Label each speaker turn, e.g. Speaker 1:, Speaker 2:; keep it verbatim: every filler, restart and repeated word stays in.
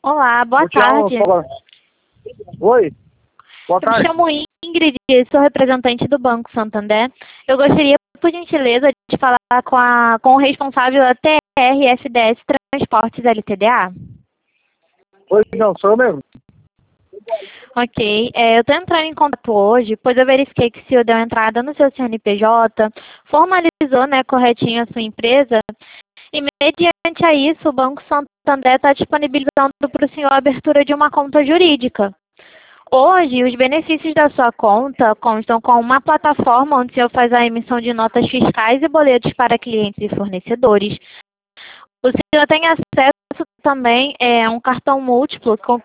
Speaker 1: Olá, boa
Speaker 2: Vou tirar uma
Speaker 1: tarde.
Speaker 2: foto. Oi, boa
Speaker 1: Eu me
Speaker 2: tarde.
Speaker 1: chamo Ingrid, sou representante do Banco Santander. Eu gostaria, por gentileza, de falar com, a, com o responsável da T R S D S Transportes L T D A.
Speaker 2: Oi, não, sou eu mesmo.
Speaker 1: Ok, é, eu estou entrando em contato hoje, pois eu verifiquei que o senhor deu entrada no seu C N P J, formalizou, né, corretinho a sua empresa, e mediante a isso, o Banco Santander está disponibilizando para o senhor a abertura de uma conta jurídica. Hoje, os benefícios da sua conta constam com uma plataforma onde o senhor faz a emissão de notas fiscais e boletos para clientes e fornecedores. O senhor tem acesso também é, a um cartão múltiplo com